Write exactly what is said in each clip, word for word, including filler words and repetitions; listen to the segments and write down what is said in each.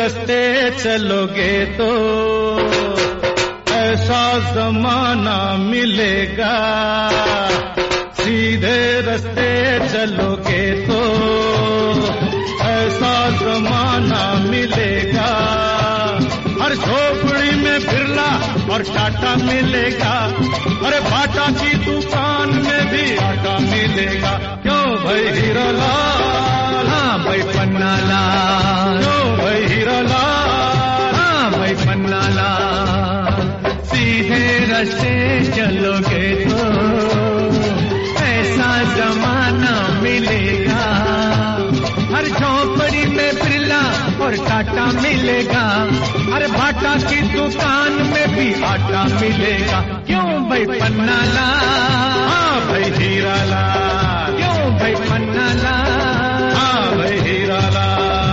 रास्ते चलोगे तो ऐसा जमाना मिलेगा, सीधे रास्ते चलोगे तो ऐसा जमाना मिलेगा। हर झोपड़ी में बिरला और टाटा मिलेगा, अरे बाटा की दुकान में भी आटा मिलेगा। क्यों भाई हीरालाल? हाँ भाई पन्नालाल। क्यों भाई हीरालाल? हाँ भाई पन्नालाल। सीधे रास्ते चलोगे तो ऐसा जमाना मिलेगा, हर झोपड़ी में बिरला और टाटा मिलेगा, हर बाटा की दुकान में भी आटा मिलेगा। क्यों भाई पन्नालाल? हाँ भाई हीरालाल। क्यों भाई पन्नालाल? हाँ भाई हीरालाल।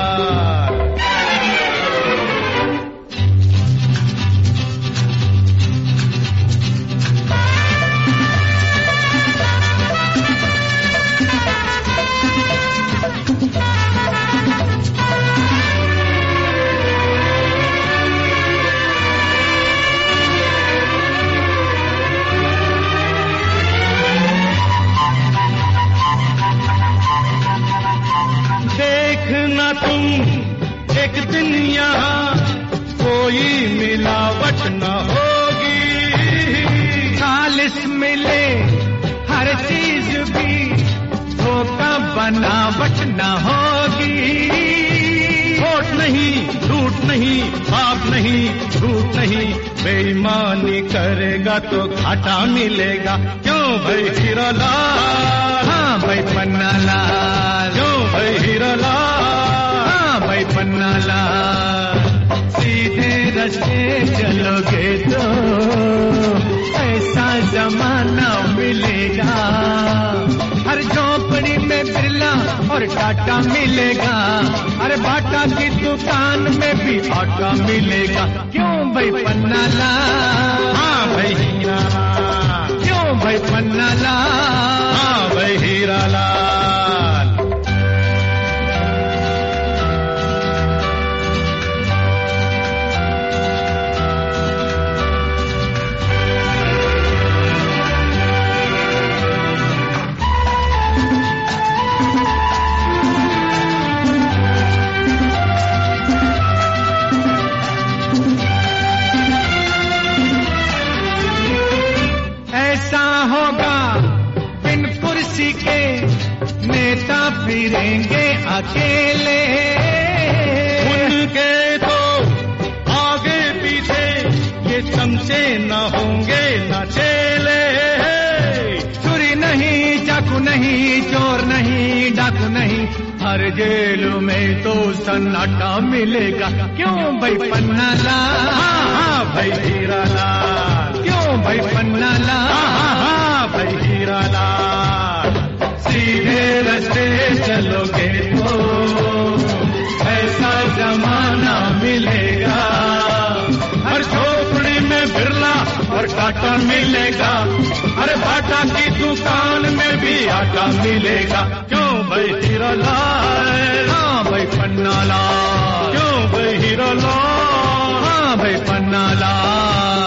देखना तुम एक दिन यहाँ कोई मिलावट न होगी, खालिस मिले हर चीज भी धोखा बनावट न होगी। झूठ नहीं, झूठ नहीं, पाप नहीं, झूठ नहीं, बेईमानी करेगा तो घाटा मिलेगा। क्यों भाई हीरालाल? हाँ भाई पन्नालाल। क्यों भाई हीरालाल? हाँ भाई पन्नालाल। सीधे रास्ते चलोगे तो ऐसा जमाना मिलेगा, हर झोपड़ी में बिरला और टाटा मिलेगा, हर बाटा की दुकान में भी आटा मिलेगा। क्यों भाई पन्नालाल? हाँ भाई हीरालाल। क्यों भाई पन्नालाल? हाँ भाई हीरालाल। ऐसा होगा बिन कुर्सी के नेता फिरेंगे अकेले, उनके तो आगे पीछे ये चमचे न होंगे न चेले। चोरी नहीं, चाकू नहीं, चोर नहीं, डाकू नहीं, हर जेल में तो सन्नाटा मिलेगा। क्यों भाई पन्नालाल? हाँ हाँ भाई हीरालाल। क्यों भाई पन्नालाल? हाँ हाँ भाई हीरालाल। सीधे रास्ते चलोगे तो ऐसा जमाना मिलेगा, हर झोपड़ी में बिरला और टाटा मिलेगा, हर बाटा की दुकान में भी आटा मिलेगा। क्यों भाई हीरालाल? हाँ भाई पन्नालाल। क्यों भाई हीरालाल? हाँ भाई पन्नालाल।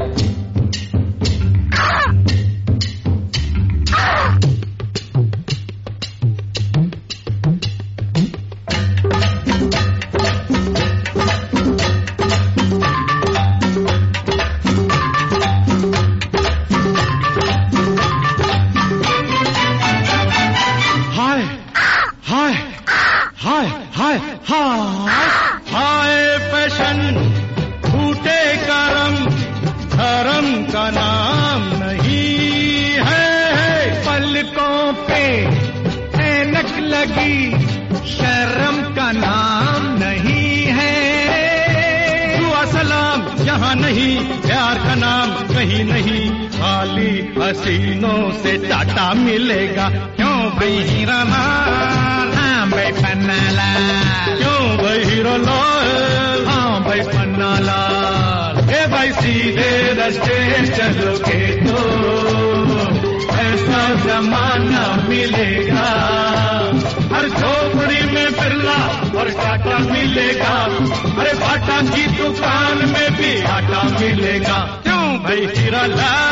हाय हाय हाय हाय हाय हाय फैशन झूठे करम, धर्म का नाम नहीं है। पलकों पे ऐनक लगी, शर्म का नाम नहीं है। दुआ सलाम यहाँ नहीं, प्यार का नाम कहीं नहीं, खाली हसीनों से टाटा मिलेगा। क्यों भाई हीरालाल? हाँ भाई पन्नालाल। क्यों भाई हीरालाल? हाँ भाई पन्नालाल। ए भाई सीधे रास्ते चलोगे तो ऐसा जमाना मिलेगा, हर झोपड़ी में बिरला और टाटा मिलेगा, अरे बाटा की दुकान में भी आटा मिलेगा। क्यों भाई हीरा लाल